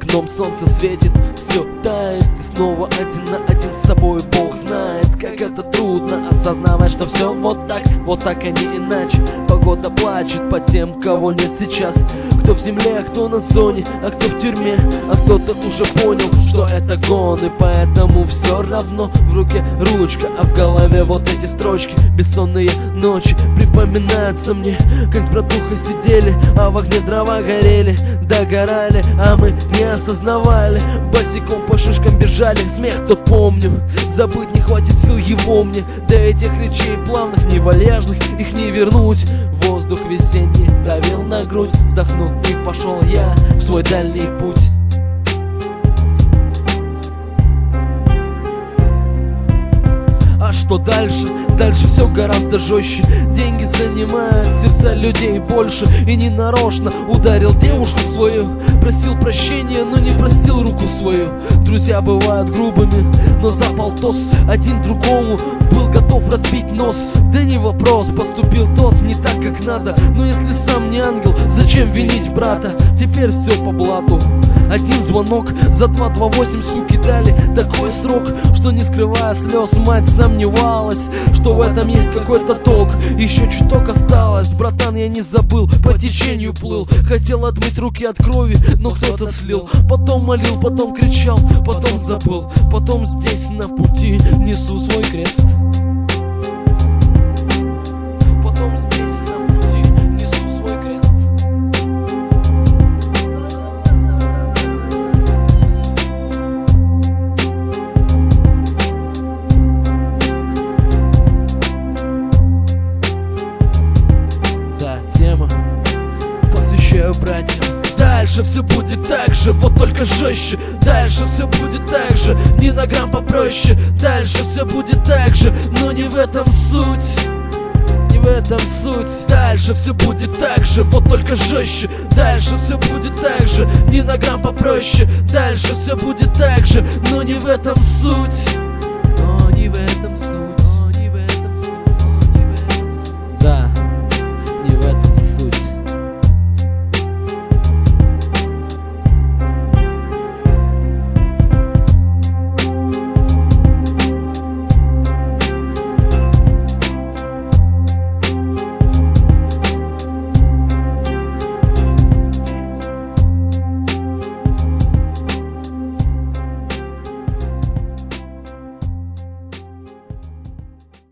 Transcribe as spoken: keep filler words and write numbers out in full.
окном солнце светит, все тает, и снова один на один с собой. Бог знает, как это трудно осознавать, что все вот так, вот так, а не иначе. Погода плачет по тем, кого нет сейчас. Кто в земле, а кто на зоне, а кто в тюрьме, а кто-то уже понял, что это гон. И поэтому все равно в руке ручка, а в голове вот эти строчки. Бессонные ночи припоминаются мне, как с братухой сидели, а в огне дрова горели, догорали, а мы не осознавали. Босиком по шишкам бежали, смех тот помню, забыть не хватит сил его мне. До этих речей плавных, невальяжных, их не вернуть. Воздух весенний давил на грудь, вздохнул и пошел я в свой дальний путь. А что дальше? Дальше все гораздо жестче. Деньги занимают сердца людей больше. И не нарочно ударил девушку свою, просил прощения, но не простил руку свою. Друзья бывают грубыми, но за полтос один другому был готов разбить нос. Да не вопрос, поступил тот не так, как надо. Но если сам не ангел, зачем винить брата? Теперь все по блату. Один звонок, за два два восемь суки дали такой срок, что не скрывая слез, мать сомневалась, что в этом есть какой-то толк. Еще чуток осталось, братан, я не забыл, по течению плыл. Хотел отмыть руки от крови, но кто-то слил. Потом молил, потом кричал, потом забыл. Потом здесь на пути несу свой крест. Потом здесь на пути несу свой крест. Тема посвящаю братьям. Дальше все будет так же, вот только жестче. Дальше все будет так же, ни на грамм попроще. Дальше все будет так же, но не в этом суть. Не в этом суть. Дальше все будет так же, вот только жестче. Дальше все будет так же, ни на грамм попроще. Дальше все будет так же, но не в этом суть.